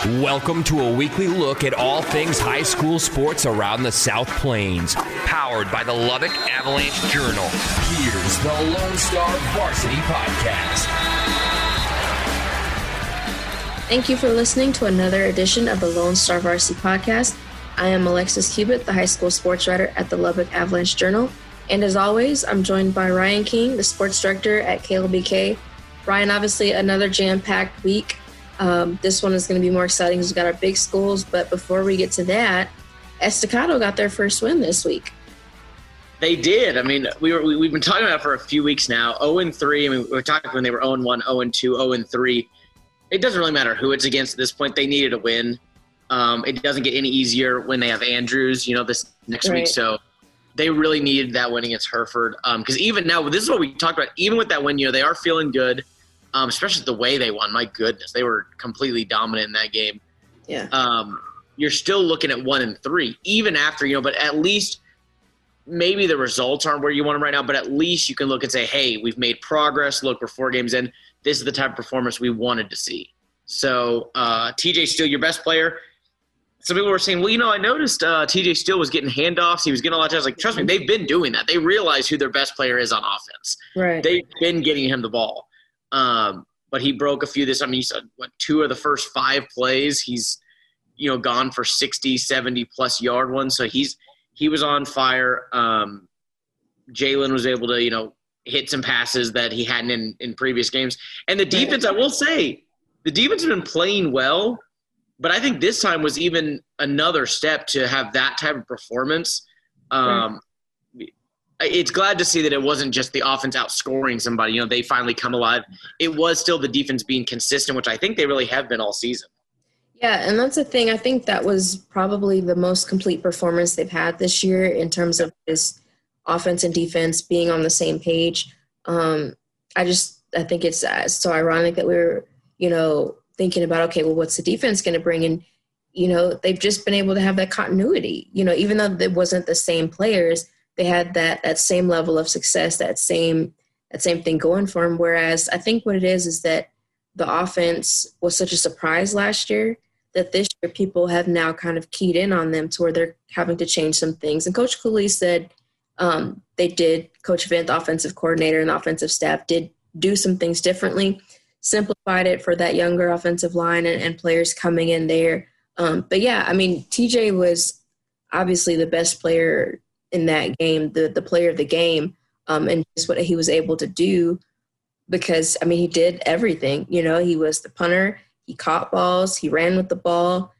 Welcome to a weekly look at all things high school sports around the South Plains. Powered by the Lubbock Avalanche Journal. Here's the Lone Star Varsity Podcast. Thank you for listening to another edition of the Lone Star Varsity Podcast. I am Alexis Cubitt, the high school sports writer at the Lubbock Avalanche Journal. And as always, I'm joined by Ryan King, the sports director at KLBK. Ryan, obviously another jam-packed week. This one is going to be more exciting because we've got our big schools. But before we get to that, Estacado got their first win this week. They did. I mean, we've been talking about it for a few weeks now. 0-3. I mean, we were talking when they were 0-1, 0-2, 0-3. It doesn't really matter who it's against at this point. They needed a win. It doesn't get any easier when they have Andrews, this next week. So they really needed that win against Hereford. Because even now, this is what we talked about. Even with that win, they are feeling good. Especially the way they won. My goodness, they were completely dominant in that game. Yeah. You're still looking at 1-3, even after, but at least maybe the results aren't where you want them right now, but at least you can look and say, hey, we've made progress. Look, we're 4 games in. This is the type of performance we wanted to see. So TJ Steele, your best player. Some people were saying, well, I noticed TJ Steele was getting handoffs. He was getting a lot of times. Like, trust me, they've been doing that. They realize who their best player is on offense. Right. They've been getting him the ball. But he broke a few this. I mean, he said 2 of the first 5 plays. He's, gone for 60, 70-plus yard ones. So he was on fire. Jalen was able to, hit some passes that he hadn't in previous games. And the defense, I will say, the defense has been playing well. But I think this time was even another step to have that type of performance. It's glad to see that it wasn't just the offense outscoring somebody. They finally come alive. It was still the defense being consistent, which I think they really have been all season. Yeah, and that's the thing. I think that was probably the most complete performance they've had this year in terms of this offense and defense being on the same page. I think it's so ironic that we were, thinking about, okay, well, what's the defense going to bring in? They've just been able to have that continuity. Even though it wasn't the same players, they had that same level of success, that same thing going for them. Whereas I think what it is that the offense was such a surprise last year that this year people have now kind of keyed in on them to where they're having to change some things. And Coach Cooley said Coach Vint, the offensive coordinator, and the offensive staff did do some things differently, simplified it for that younger offensive line and players coming in there. But, yeah, I mean, TJ was obviously the best player in that game, the player of the game, and just what he was able to do because, I mean, he did everything. He was the punter. He caught balls. He ran with the ball.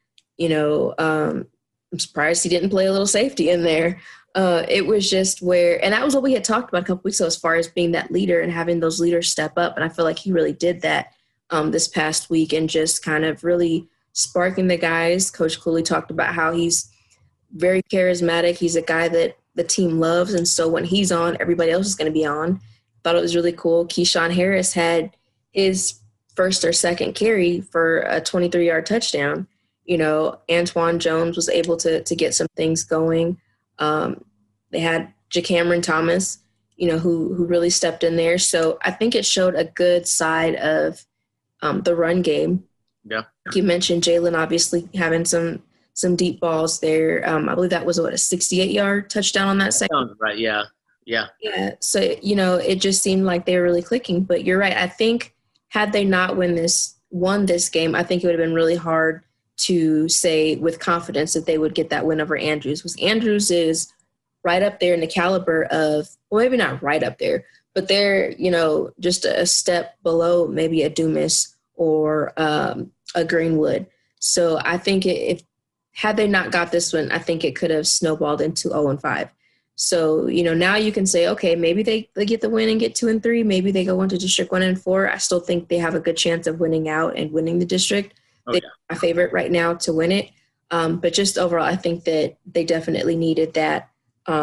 I'm surprised he didn't play a little safety in there. It was just and that was what we had talked about a couple weeks ago as far as being that leader and having those leaders step up. And I feel like he really did that this past week and just kind of really sparking the guys. Coach Cooley talked about how he's very charismatic. He's a guy that the team loves, and so when he's on, everybody else is going to be on. Thought it was really cool. Keyshawn Harris had his first or second carry for a 23-yard touchdown. Antoine Jones was able to get some things going. They had JaCameron Thomas, who really stepped in there. So I think it showed a good side of the run game. Yeah. You mentioned Jalen obviously having some deep balls there. I believe that was a 68-yard touchdown on that second. Sounds right. Yeah. So, it just seemed like they were really clicking. But you're right. I think had they not won this game, I think it would have been really hard to say with confidence that they would get that win over Andrews. Because Andrews is right up there in the caliber of, well, maybe not right up there, but they're, just a step below maybe a Dumas or a Greenwood. So I think had they not got this one, I think it could have snowballed into 0-5. So, now you can say, okay, maybe they get the win and get 2-3. Maybe they go into District 1-4. I still think they have a good chance of winning out and winning the district. They're my favorite right now to win it. But just overall, I think that they definitely needed that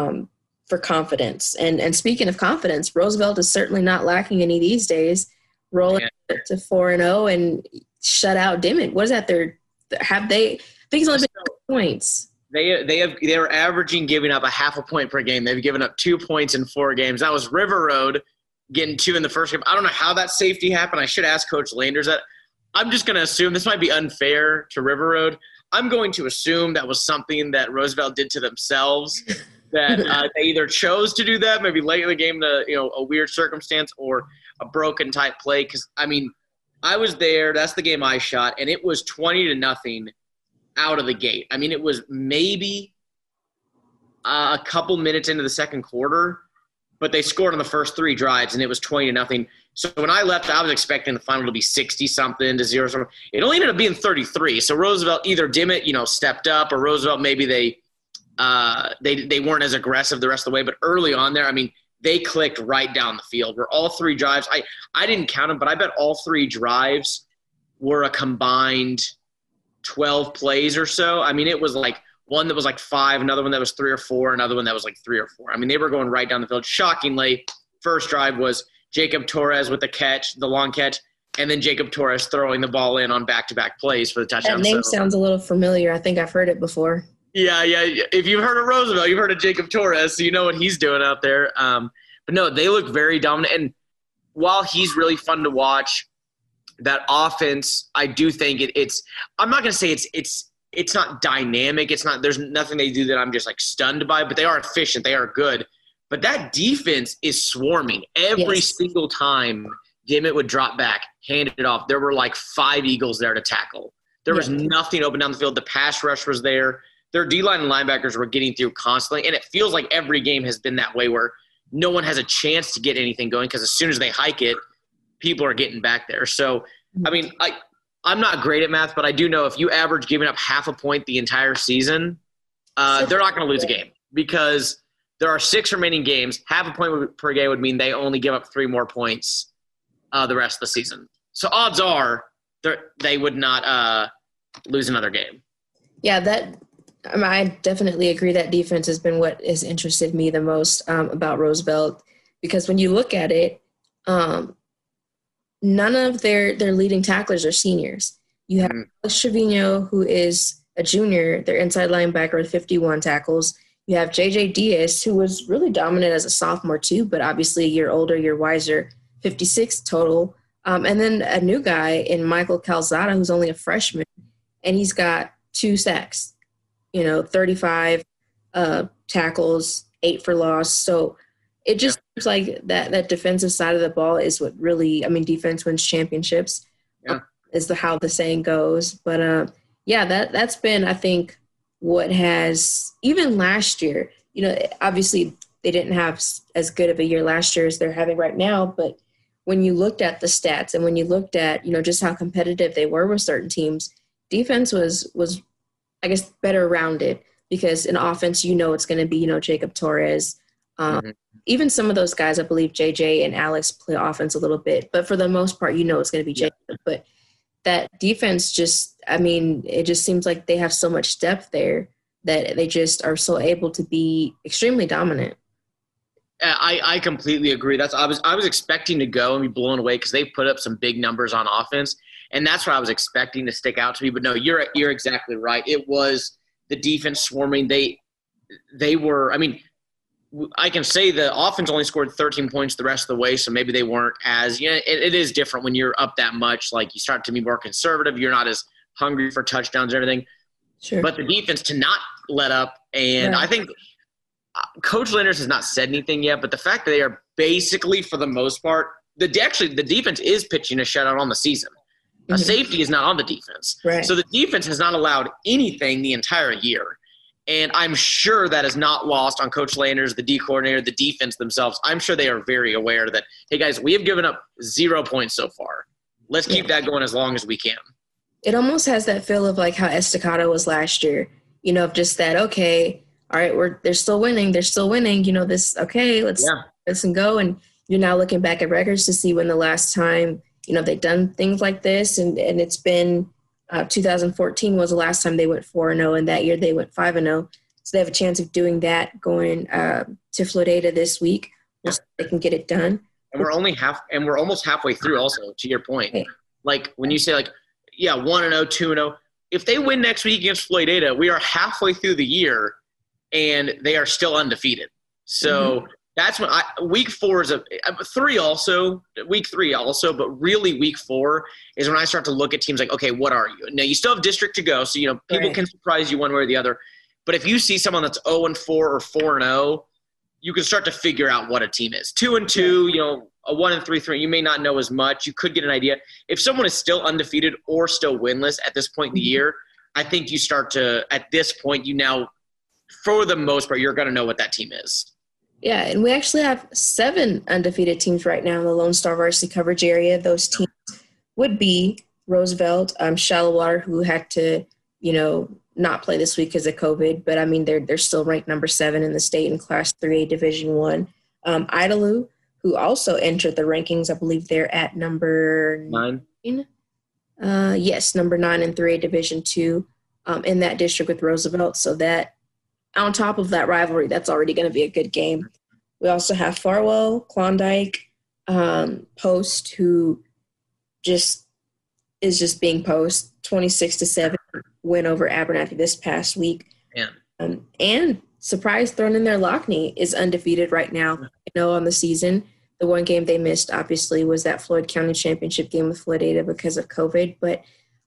for confidence. And speaking of confidence, Roosevelt is certainly not lacking any these days. Rolling to 4-0 and shut out Dimmitt. What is that? I think it's only been 2 points. They're averaging giving up a half a point per game. They've given up 2 points in 4 games. That was River Road getting 2 in the first game. I don't know how that safety happened. I should ask Coach Landers that. I'm just going to assume this might be unfair to River Road. I'm going to assume that was something that Roosevelt did to themselves, that they either chose to do that, maybe late in the game, a weird circumstance or a broken type play. Because, I mean, I was there. That's the game I shot, and it was 20-0 out of the gate. I mean, it was maybe a couple minutes into the second quarter, but they scored on the first 3 drives, and it was 20-0. So when I left, I was expecting the final to be 60-something to 0-something. It only ended up being 33. So Roosevelt either Dimmitt, stepped up, or Roosevelt maybe they weren't as aggressive the rest of the way. But early on there, I mean, they clicked right down the field. Where all 3 drives, I didn't count them, but I bet all 3 drives were a combined 12 plays or so. I mean, it was like one that was like 5, another one that was 3 or 4, another one that was like 3 or 4. I mean, they were going right down the field. Shockingly, first drive was Jacob Torres with the long catch, and then Jacob Torres throwing the ball in on back-to-back plays for the touchdown. That name sounds a little familiar. I think I've heard it before. Yeah. If you've heard of Roosevelt, you've heard of Jacob Torres, so you know what he's doing out there. But no, they look very dominant. And while he's really fun to watch, that offense, I do think it's – I'm not going to say it's not dynamic. It's not – there's nothing they do that I'm just like stunned by, but they are efficient. They are good. But that defense is swarming. Every single time Dimmitt would drop back, hand it off, there were like 5 Eagles there to tackle. There was nothing open down the field. The pass rush was there. Their D-line and linebackers were getting through constantly. And it feels like every game has been that way, where no one has a chance to get anything going, because as soon as they hike it, people are getting back there. So, I mean, I'm not great at math, but I do know if you average giving up half a point the entire season, they're not going to lose a game, because – there are 6 remaining games. Half a point per game would mean they only give up 3 more points the rest of the season. So odds are they would not lose another game. Yeah, I definitely agree that defense has been what has interested me the most about Roosevelt, because when you look at it, none of their leading tacklers are seniors. You have Alex Trevino, who is a junior, their inside linebacker with 51 tackles. You have J.J. Diaz, who was really dominant as a sophomore too, but obviously a year older, year wiser, 56 total. And then a new guy in Michael Calzada, who's only a freshman, and he's got 2 sacks, 35 tackles, 8 for loss. So it just seems like that defensive side of the ball is what really, I mean, defense wins championships, is how the saying goes. But that's been, I think, what has, even last year, obviously they didn't have as good of a year last year as they're having right now, but when you looked at the stats and when you looked at, just how competitive they were with certain teams, defense was I guess, better rounded, because in offense, it's going to be, Jacob Torres. Even some of those guys, I believe JJ and Alex play offense a little bit, but for the most part, it's going to be Jacob. But that defense it just seems like they have so much depth there that they just are so able to be extremely dominant. I completely agree. I was expecting to go and be blown away, because they put up some big numbers on offense, and that's what I was expecting to stick out to me. But no, you're exactly right. It was the defense swarming. They were. I mean, I can say the offense only scored 13 points the rest of the way, so maybe they weren't as. It is different when you're up that much. Like, you start to be more conservative. You're not as hungry for touchdowns and everything. Sure. But the defense to not let up, and I think Coach Landers has not said anything yet, but the fact that they are basically, for the most part, the defense is pitching a shutout on the season. A safety is not on the defense. Right. So the defense has not allowed anything the entire year. And I'm sure that is not lost on Coach Landers, the D coordinator, the defense themselves. I'm sure they are very aware that, hey, guys, we have given up 0 points so far. Let's keep that going as long as we can. It almost has that feel of like how Estacado was last year, of just that, okay, all right, they're still winning. They're still winning. Let's go. And you're now looking back at records to see when the last time, they've done things like this. And it's been 2014 was the last time they went 4-0, and that year they went 5-0. So they have a chance of doing that going to Florida this week. So they can get it done. And we're almost halfway through also, to your point. Okay. Like, when you say 1-0, 2-0, if they win next week against Florida, we are halfway through the year and they are still undefeated. So That's when week 4 is week 3 also, but really week 4 is when I start to look at teams like, okay, what are you? Now you still have district to go. So, people can surprise you one way or the other, but if you see someone that's 0-4 or 4-0, you can start to figure out what a team is. 2-2, a 1-3, you may not know as much. You could get an idea. If someone is still undefeated or still winless at this point in the year, I think you start to, at this point, for the most part, you're going to know what that team is. Yeah, and we actually have 7 undefeated teams right now in the Lone Star varsity coverage area. Those teams would be Roosevelt, Shallowater, who had to, not play this week because of COVID, but I mean they're still ranked number 7 in the state in Class 3A Division 1. Idalou, who also entered the rankings, I believe they're at number 9. Yes, number 9 in 3A Division 2 in that district with Roosevelt. So that, on top of that rivalry, that's already going to be a good game. We also have Farwell, Klondike, Post, who is just being Post, 26-7 win over Abernathy this past week. Yeah. And surprise thrown in there, Lockney is undefeated right now, on the season. The one game they missed, obviously, was that Floyd County Championship game with Floydada because of COVID. But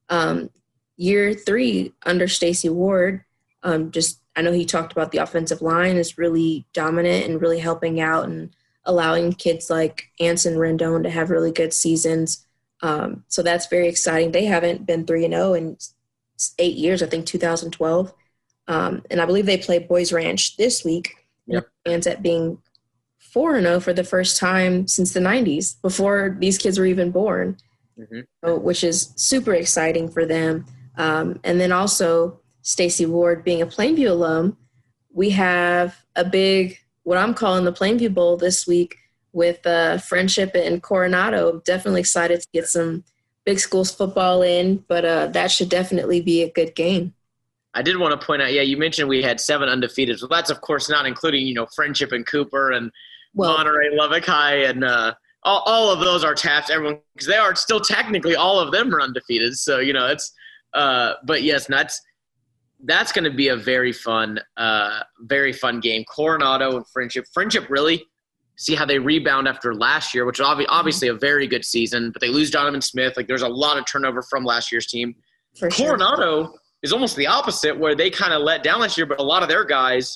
year 3 under Stacey Ward, I know he talked about the offensive line is really dominant and really helping out and allowing kids like Anson Rendon to have really good seasons. So that's very exciting. They haven't been 3-0 in 8 years, I think 2012. And I believe they play Boys Ranch this week. Yep. It ends up being 4-0 for the first time since the 90s, before these kids were even born, which is super exciting for them. And then also Stacey Ward being a Plainview alum, we have a big, what I'm calling the Plainview Bowl this week with Friendship and Coronado. Definitely excited to get some big schools football in, but that should definitely be a good game. I did want to point out, you mentioned we had 7 undefeated. So that's, of course, not including, Friendship and Cooper and Monterey, Lubbock High, and all of those are tapped. Everyone, because they are still technically all of them are undefeated. So, it's but yes, that's going to be a very fun game. Coronado and Friendship. Friendship really see how they rebound after last year, which was obviously a very good season, but they lose Donovan Smith. Like, there's a lot of turnover from last year's team. For sure. Coronado is almost the opposite, where they kind of let down last year, but a lot of their guys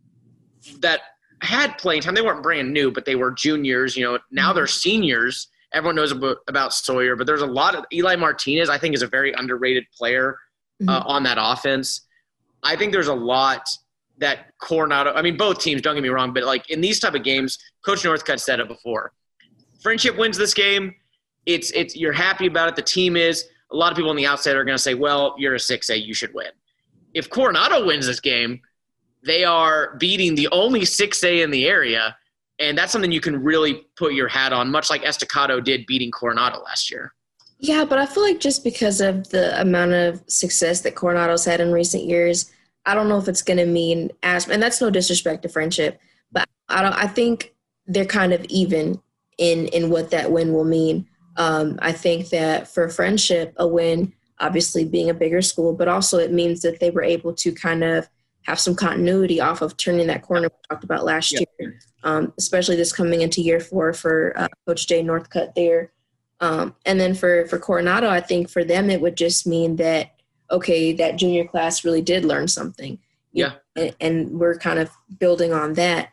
that had playing time, they weren't brand new, but they were juniors. Now they're seniors. Everyone knows about Sawyer, but there's a lot of – Eli Martinez, I think, is a very underrated player on that offense. I think there's a lot that Coronado – I mean, both teams, don't get me wrong, but, like, in these type of games, Coach Northcutt said it before. Friendship wins this game. It's you're happy about it. The team is. A lot of people on the outside are going to say, well, you're a 6A, you should win. If Coronado wins this game, they are beating the only 6A in the area, and that's something you can really put your hat on, much like Estacado did beating Coronado last year. Yeah, but I feel like just because of the amount of success that Coronado's had in recent years, I don't know if it's going to mean as – and that's no disrespect to Friendship, but I think they're kind of even in what that win will mean. I think that for Friendship, a win, obviously being a bigger school, but also it means that they were able to kind of have some continuity off of turning that corner we talked about last year, especially this coming into year 4 for Coach Jay Northcutt there. And then for Coronado, I think for them it would just mean that, okay, that junior class really did learn something. Yeah. And we're kind of building on that.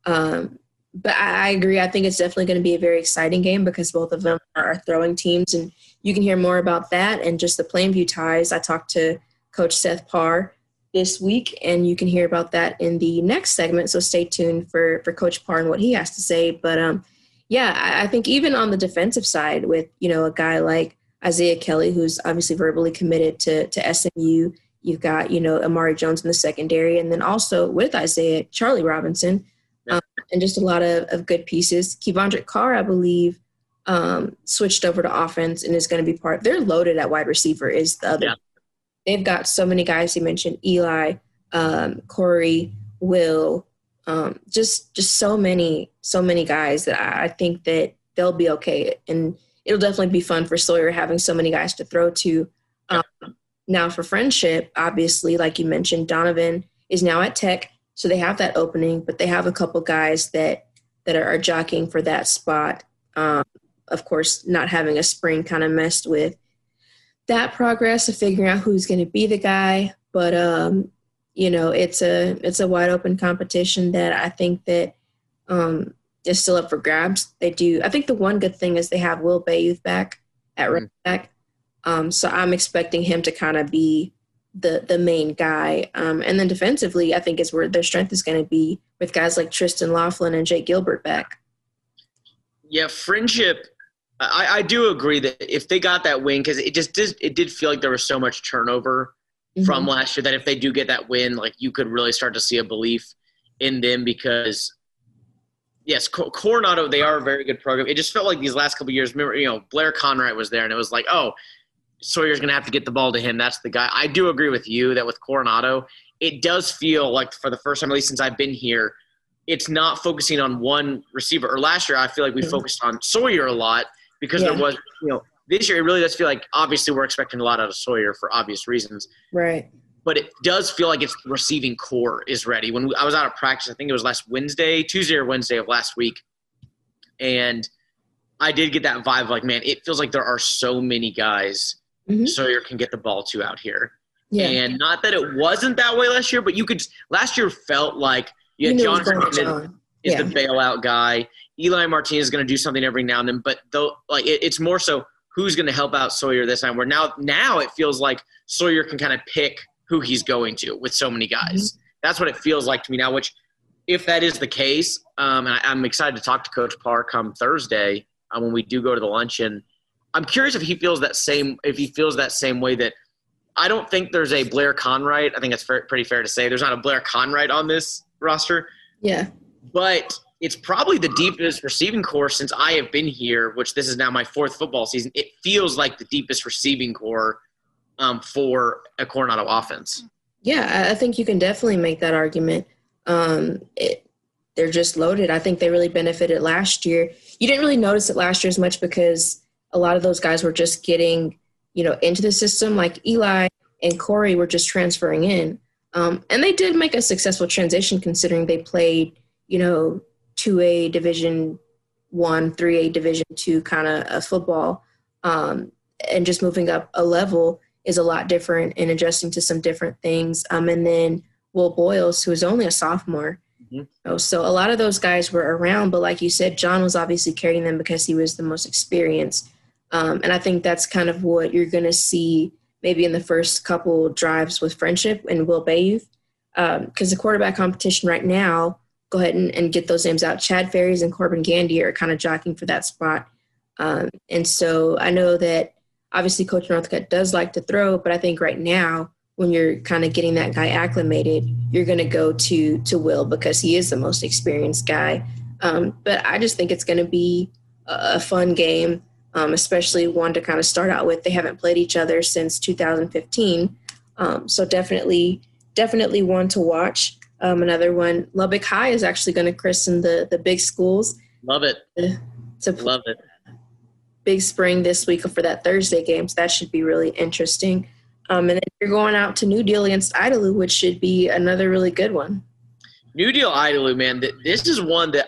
But I agree. I think it's definitely going to be a very exciting game because both of them are throwing teams, and you can hear more about that and just the Plainview ties. I talked to Coach Seth Parr this week, and you can hear about that in the next segment. So stay tuned for Coach Parr and what he has to say. But, I think even on the defensive side with, a guy like Isaiah Kelly, who's obviously verbally committed to SMU, you've got, Amari Jones in the secondary, and then also with Isaiah, Charlie Robinson, and just a lot of good pieces. Kevondrick Carr, I believe, switched over to offense and is going to be part – they're loaded at wide receiver is the other. Yeah. They've got so many guys. You mentioned Eli, Corey, Will, just so many guys that I think that they'll be okay. And it'll definitely be fun for Sawyer having so many guys to throw to. Now for Friendship, obviously, like you mentioned, Donovan is now at Tech. So they have that opening, but they have a couple guys that that are jockeying for that spot. Of course, not having a spring kind of messed with that progress of figuring out who's going to be the guy. But, it's a wide open competition that I think that is still up for grabs. They do. I think the one good thing is they have Will Bayouth back at running back. So I'm expecting him to kind of be the main guy. And then defensively, I think is where their strength is going to be with guys like Tristan Laughlin and Jake Gilbert back. Yeah, Friendship. I do agree that if they got that win, because it did feel like there was so much turnover from last year that if they do get that win, like you could really start to see a belief in them because, yes, Coronado, they are a very good program. It just felt like these last couple of years, remember, Blair Conright was there, and it was like, oh, Sawyer's going to have to get the ball to him. That's the guy. I do agree with you that with Coronado, it does feel like for the first time, at least since I've been here, it's not focusing on one receiver. Or last year, I feel like we focused on Sawyer a lot because there was, this year it really does feel like obviously we're expecting a lot out of Sawyer for obvious reasons. Right. But it does feel like it's the receiving core is ready. When I was out of practice, I think it was Tuesday or Wednesday of last week, and I did get that vibe like, man, it feels like there are so many guys Sawyer can get the ball to out here. Yeah. And not that it wasn't that way last year, but last year felt like John Hernandez is the bailout guy. Eli Martinez is going to do something every now and then, but it's more so who's going to help out Sawyer this time. Where now it feels like Sawyer can kind of pick who he's going to with so many guys. That's what it feels like to me now, which if that is the case, and I'm excited to talk to Coach Parr come Thursday when we do go to the luncheon. I'm curious if he feels that same way that I don't think there's a Blair Conright. I think it's pretty fair to say there's not a Blair Conright on this roster. Yeah. But it's probably the deepest receiving core since I have been here, which this is now my fourth football season. It feels like the deepest receiving core for a Coronado offense. Yeah, I think you can definitely make that argument. They're just loaded. I think they really benefited last year. You didn't really notice it last year as much because a lot of those guys were just getting, into the system. Like Eli and Corey were just transferring in. And they did make a successful transition considering they played, 2A Division I, 3A Division II kind of football. And just moving up a level is a lot different and adjusting to some different things. And then Will Boyles, who is only a sophomore. So a lot of those guys were around, but like you said, John was obviously carrying them because he was the most experienced. And I think that's kind of what you're going to see maybe in the first couple drives with Friendship and Will Bayouth. Because the quarterback competition right now, go ahead and get those names out. Chad Ferries and Corbin Gandy are kind of jockeying for that spot. And so I know that obviously Coach Northcutt does like to throw, but I think right now when you're kind of getting that guy acclimated, you're going to go to Will because he is the most experienced guy. But I just think it's going to be a fun game, especially one to kind of start out with. They haven't played each other since 2015. So definitely one to watch. Another one, Lubbock High is actually going to christen the big schools. Love it. Love it. Big spring this week for that Thursday game, so that should be really interesting. And then you're going out to New Deal against Idalou, which should be another really good one. New Deal Idalou, man, this is one that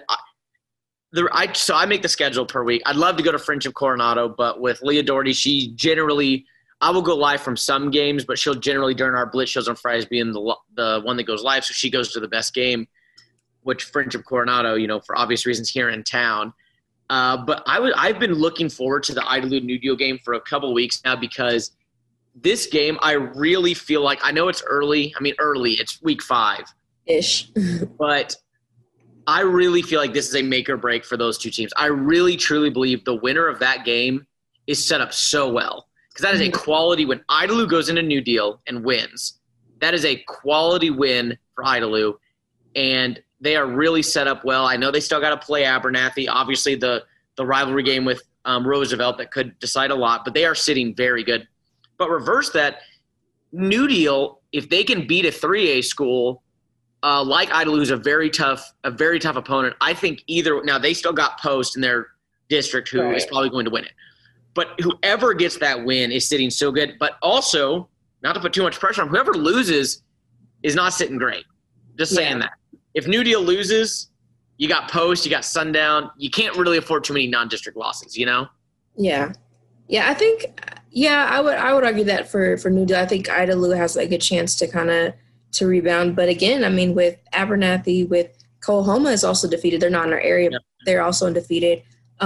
so I make the schedule per week. I'd love to go to Friendship Coronado, but with Leah Doherty, I will go live from some games, but she'll generally during our blitz shows on Fridays being the one that goes live, so she goes to the best game, which Friendship Coronado, for obvious reasons here in town. But I've been looking forward to the Idalou New Deal game for a couple of weeks now because this game I really feel like I know it's early. I mean early, it's week 5-ish, but I really feel like this is a make or break for those two teams. I really truly believe the winner of that game is set up so well. Because that is a quality win. Idalou goes into New Deal and wins. That is a quality win for Idalou, and they are really set up well. I know they still got to play Abernathy. Obviously, the rivalry game with Roosevelt that could decide a lot, but they are sitting very good. But reverse that, New Deal, if they can beat a 3A school like Idalou, who's a very tough opponent, I think now they still got Post in their district who is probably going to win it. But whoever gets that win is sitting so good. But also, not to put too much pressure on, whoever loses is not sitting great. Just saying that. If New Deal loses, you got Post, you got Sundown. You can't really afford too many non-district losses, you know? Yeah. Yeah, I think I would argue that for New Deal. I think Idalou has like a chance to rebound. But again, I mean, with Abernathy, with Coahoma is also defeated. They're not in our area. Yep. They're also undefeated.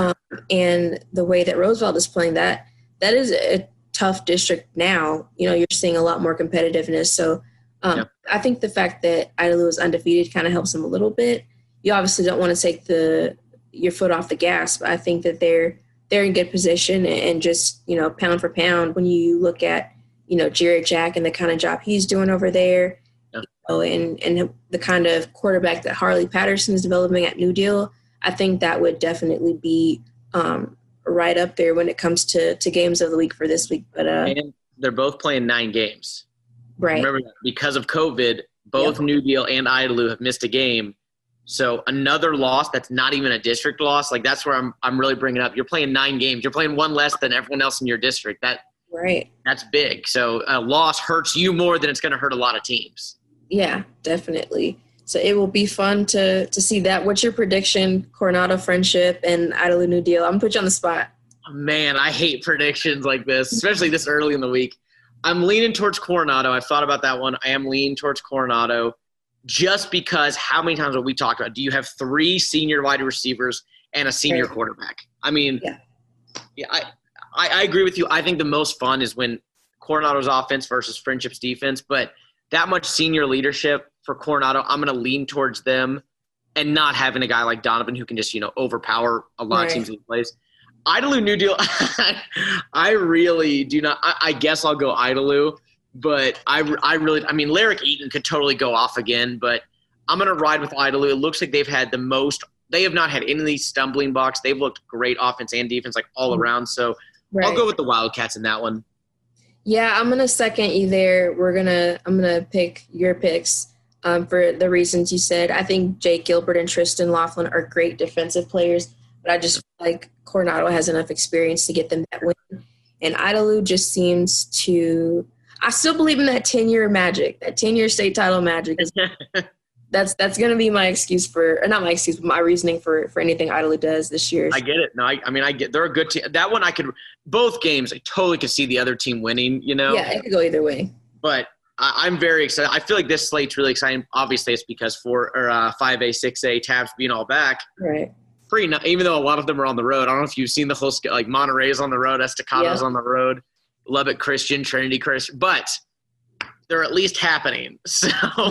And the way that Roosevelt is playing, that is a tough district now. You know, you're seeing a lot more competitiveness. So yep. I think the fact that Idalou is undefeated kind of helps them a little bit. You obviously don't want to take your foot off the gas, but I think that they're in good position, and just, you know, pound for pound, when you look at, you know, Jared Jack and the kind of job he's doing over there, yep. You know, and the kind of quarterback that Harley Patterson is developing at New Deal, I think that would definitely be right up there when it comes to games of the week for this week. But and they're both playing 9 games. Right. Remember, because of COVID, both yep. New Deal and Idalou have missed a game. So another loss that's not even a district loss, like that's where I'm really bringing up. You're playing 9 games. You're playing one less than everyone else in your district. That's big. So a loss hurts you more than it's going to hurt a lot of teams. Yeah, definitely. So it will be fun to see that. What's your prediction, Coronado Friendship and Idalou New Deal? I'm going to put you on the spot. Man, I hate predictions like this, especially this early in the week. I'm leaning towards Coronado. I've thought about that one. I am leaning towards Coronado. Just because how many times have we talked about, do you have 3 senior wide receivers and a senior quarterback? I mean, yeah, I agree with you. I think the most fun is when Coronado's offense versus Friendship's defense, but that much senior leadership for Coronado, I'm going to lean towards them and not having a guy like Donovan who can just, you know, overpower a lot of teams in place. Idalou New Deal, I really do not. I guess I'll go Idalou. But I mean, Lyric Eaton could totally go off again, but I'm going to ride with Idalou. It looks like they've had they have not had any of these stumbling blocks. They've looked great offense and defense, like all around. So I'll go with the Wildcats in that one. Yeah, I'm going to second you there. I'm going to pick your picks for the reasons you said. I think Jake Gilbert and Tristan Laughlin are great defensive players, but I just feel like Coronado has enough experience to get them that win. And Idalou just seems to – I still believe in that 10-year magic, that 10-year state title magic. That's going to be my excuse for – or not my excuse, but my reasoning for anything Idalou does this year. I get it. No, I get – they're a good team. That one I could – both games I totally could see the other team winning, you know? Yeah, it could go either way. But I'm very excited. I feel like this slate's really exciting. Obviously, it's because 5A, 6A, Tabs being all back. Right. Even though a lot of them are on the road. I don't know if you've seen the whole – like Monterey's on the road, Estacada's on the road. Lubbock Christian, Trinity Christian, but they're at least happening. So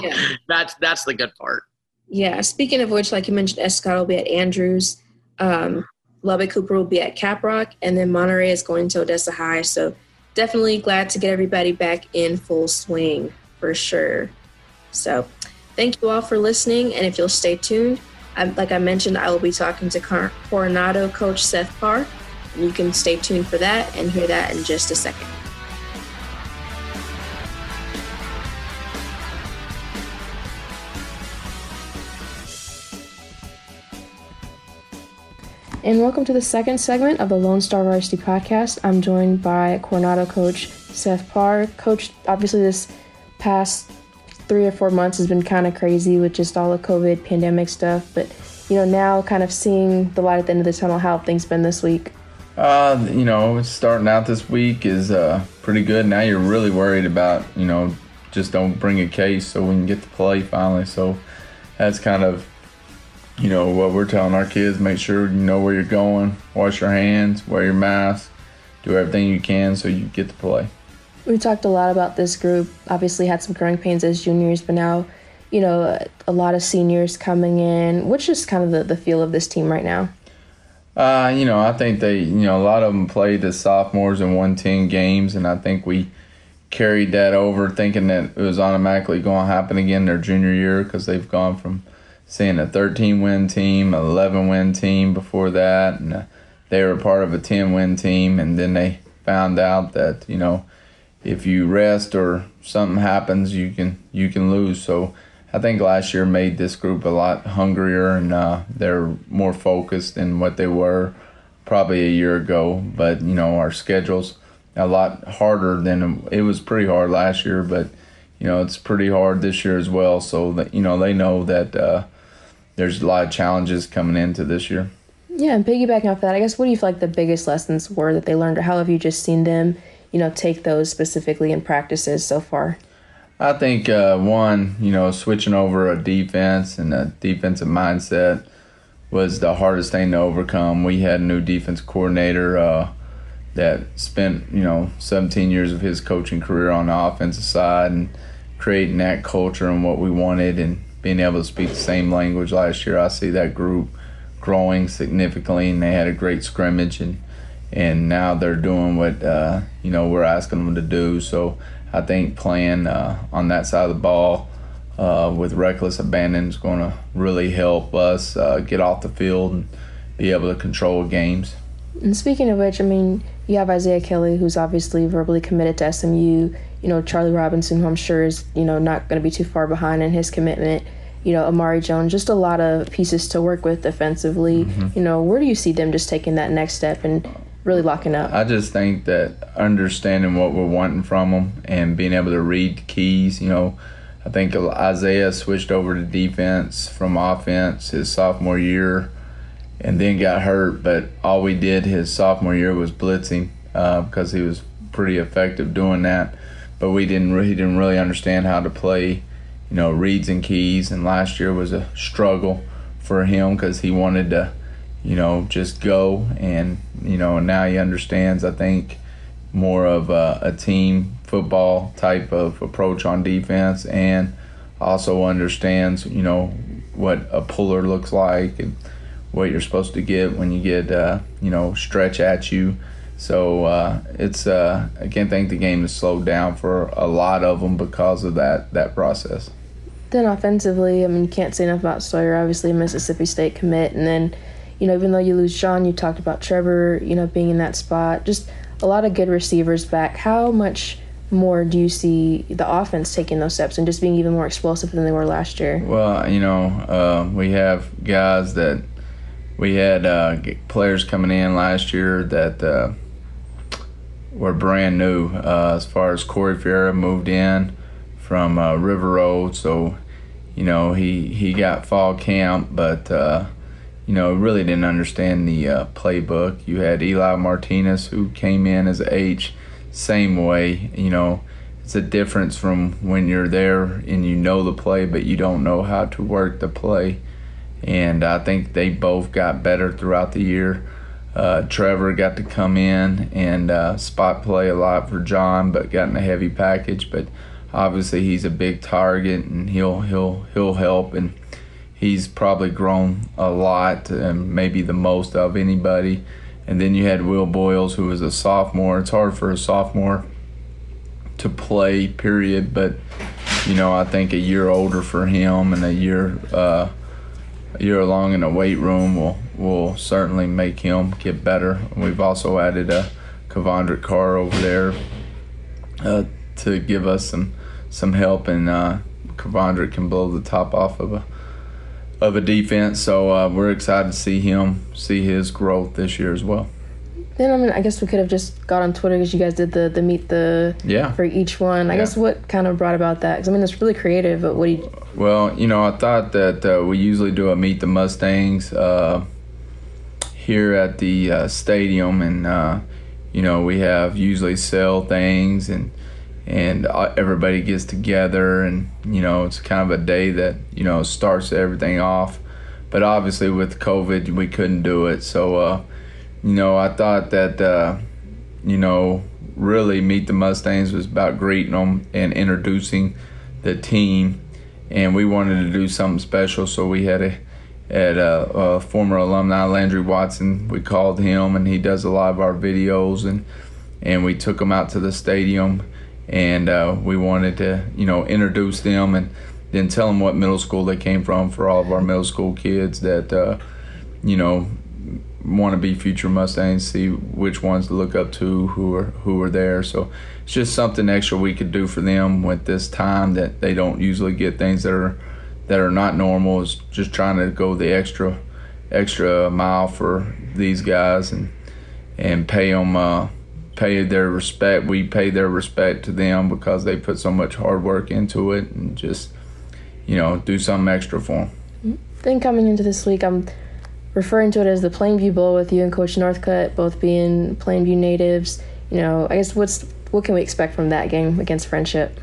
that's the good part. Yeah. Speaking of which, like you mentioned, Estacada will be at Andrews. Lubbock Cooper will be at Caprock, and then Monterey is going to Odessa High. So definitely glad to get everybody back in full swing for sure. So thank you all for listening. And if you'll stay tuned, like I mentioned, I will be talking to Coronado coach Seth Parr. You can stay tuned for that and hear that in just a second. And welcome to the second segment of the Lone Star Varsity Podcast. I'm joined by Coronado coach Seth Parr. Coach, obviously this past 3 or 4 months has been kind of crazy with just all the COVID pandemic stuff, but you know, now kind of seeing the light at the end of the tunnel, how have things been this week? You know, starting out this week is pretty good. Now you're really worried about, you know, just don't bring a case so we can get to play finally. So that's kind of, you know, what we're telling our kids. Make sure you know where you're going, wash your hands, wear your mask, do everything you can so you get to play. We talked a lot about this group. Obviously had some growing pains as juniors, but now, you know, a lot of seniors coming in. What's just kind of the feel of this team right now? You know, I think a lot of them played as sophomores and won 10 games, and I think we carried that over thinking that it was automatically going to happen again their junior year because they've gone from seeing a 13-win team, an 11-win team before that, and they were part of a 10-win team, and then they found out that, you know, if you rest or something happens, you can lose. So I think last year made this group a lot hungrier, and they're more focused than what they were probably a year ago. But, you know, our schedule's a lot harder than it was. Pretty hard last year, but, you know, it's pretty hard this year as well. So, that, you know, they know that there's a lot of challenges coming into this year. Yeah, and piggybacking off that, I guess what do you feel like the biggest lessons were that they learned, or how have you just seen them, take those specifically in practices so far? I think one, switching over a defense and a defensive mindset was the hardest thing to overcome. We had a new defense coordinator that spent 17 years of his coaching career on the offensive side and creating that culture and what we wanted and being able to speak the same language last year. I see that group growing significantly, and they had a great scrimmage, and now they're doing what we're asking them to do. So I think playing on that side of the ball with reckless abandon is going to really help us get off the field and be able to control games. And speaking of which, you have Isaiah Kelly, who's obviously verbally committed to SMU. Charlie Robinson, who I'm sure is, not going to be too far behind in his commitment. Amari Jones, just a lot of pieces to work with defensively. Mm-hmm. Where do you see them just taking that next step and really locking up? I just think that understanding what we're wanting from them and being able to read keys, I think Isaiah switched over to defense from offense his sophomore year and then got hurt, but all we did his sophomore year was blitzing because he was pretty effective doing that. But he didn't really understand how to play, reads and keys, and last year was a struggle for him because he wanted to, just go, and now he understands, I think, more of a team football type of approach on defense, and also understands, what a puller looks like and what you're supposed to get when you get, stretch at you. So I can't think the game has slowed down for a lot of them because of that process. Then offensively, you can't say enough about Sawyer, obviously a Mississippi State commit. And then, even though you lose John, you talked about Trevor, being in that spot. Just a lot of good receivers back. How much more do you see the offense taking those steps and just being even more explosive than they were last year? Well, we have guys that we had players coming in last year that were brand new. As far as Corey Fiera moved in from River Road, so he got fall camp, but really didn't understand the playbook. You had Eli Martinez who came in as a H, same way. It's a difference from when you're there and you know the play, but you don't know how to work the play. And I think they both got better throughout the year. Trevor got to come in and spot play a lot for John, but got in a heavy package. But obviously he's a big target, and he'll help. And he's probably grown a lot, and maybe the most of anybody. And then you had Will Boyles, who was a sophomore. It's hard for a sophomore to play, period. But I think a year older for him and a year along in the weight room will certainly make him get better. We've also added a Kavondrick Carr over there to give us some help, and Kavondrick can blow the top off of a defense. So we're excited to see his growth this year as well. Then I guess we could have just got on Twitter because you guys did the meet for each one. I guess what kind of brought about that? Because it's really creative. But what do you? Well, I thought that we usually do a Meet the Mustangs here at the stadium, and we have usually sell things and everybody gets together, and it's kind of a day that starts everything off. But obviously with COVID we couldn't do it, so I thought that really Meet the Mustangs was about greeting them and introducing the team, and we wanted to do something special. So we had a former alumni, Landry Watson. We called him, and he does a lot of our videos, and we took him out to the stadium, and we wanted to introduce them and then tell them what middle school they came from for all of our middle school kids that want to be future Mustangs, see which ones to look up to who are there. So it's just something extra we could do for them with this time that they don't usually get, things that are not normal. Is just trying to go the extra mile for these guys and pay them pay their respect. We pay their respect to them because they put so much hard work into it, and just do something extra for them. think coming into this week, I'm referring to it as the Plainview Bowl with you and Coach Northcutt both being Plainview natives. I guess what can we expect from that game against Friendship?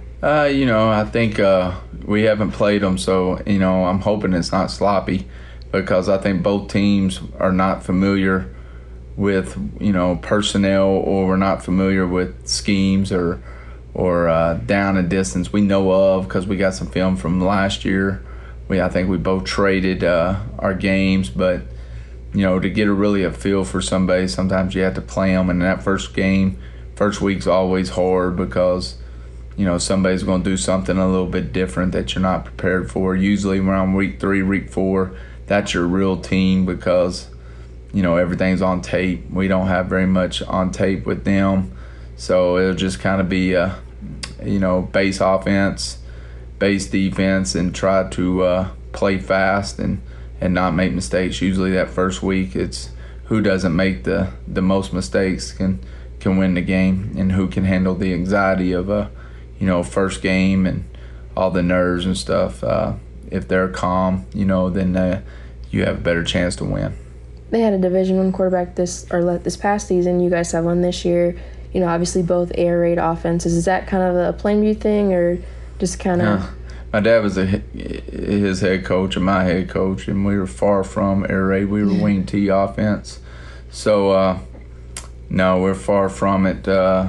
I think we haven't played them, so, I'm hoping it's not sloppy because I think both teams are not familiar with, personnel, or we're not familiar with schemes or down and distance we know of because we got some film from last year. I think we both traded our games, but, to get a feel for somebody, sometimes you have to play them. And that first week's always hard because, somebody's going to do something a little bit different that you're not prepared for. Usually around week 3, week 4, that's your real team because, everything's on tape. We don't have very much on tape with them. So it'll just kind of be, base offense, base defense, and try to play fast and not make mistakes. Usually that first week, it's who doesn't make the most mistakes can win the game, and who can handle the anxiety of a, first game and all the nerves and stuff. If they're calm, then you have a better chance to win. They had a Division I quarterback this past season. You guys have one this year. Obviously both air raid offenses. Is that kind of a Plainview thing, or just kind of? My dad was his head coach and my head coach, and we were far from air raid. We were wing T offense. So, no, we're far from it.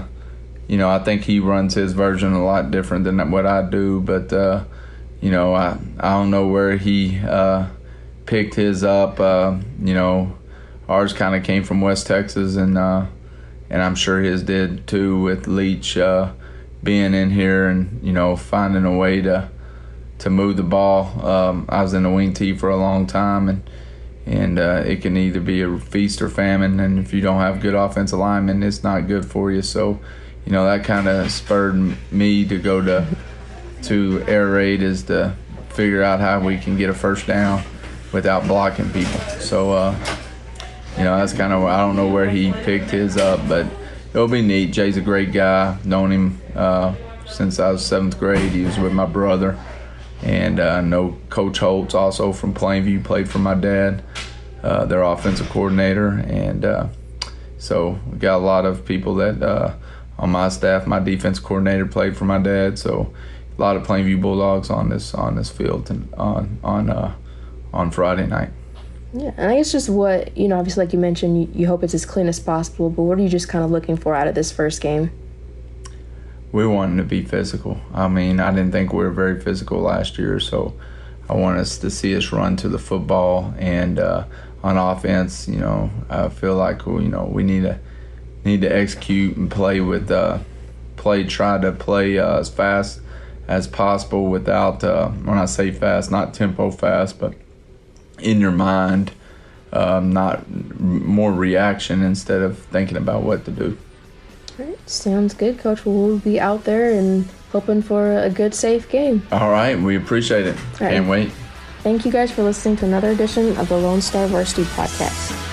I think he runs his version a lot different than what I do, but, I don't know where he picked his up. Ours kind of came from West Texas, and I'm sure his did too, with Leach being in here and, finding a way to move the ball. I was in the wing T for a long time, and it can either be a feast or famine, and if you don't have good offensive linemen, it's not good for you. So, that kind of spurred me to go to air raid, is to figure out how we can get a first down without blocking people. So, that's kind of, I don't know where he picked his up, but it'll be neat. Jay's a great guy. Known him since I was 7th grade. He was with my brother. And I know Coach Holtz also from Plainview, played for my dad, their offensive coordinator. And so we got a lot of people that on my staff. My defense coordinator played for my dad. So a lot of Plainview Bulldogs on this field on Friday night. Yeah, and I guess just what, obviously like you mentioned, you hope it's as clean as possible, but what are you just kind of looking for out of this first game? We wanted to be physical. I didn't think we were very physical last year, so I want us to see us run to the football. And on offense, I feel like we need to execute and try to play as fast as possible without, when I say fast, not tempo fast, but in your mind, not more reaction instead of thinking about what to do. All right, sounds good, Coach. We'll be out there and hoping for a good, safe game. All right, we appreciate it. Can't wait. Thank you guys for listening to another edition of the Lone Star Varsity Podcast.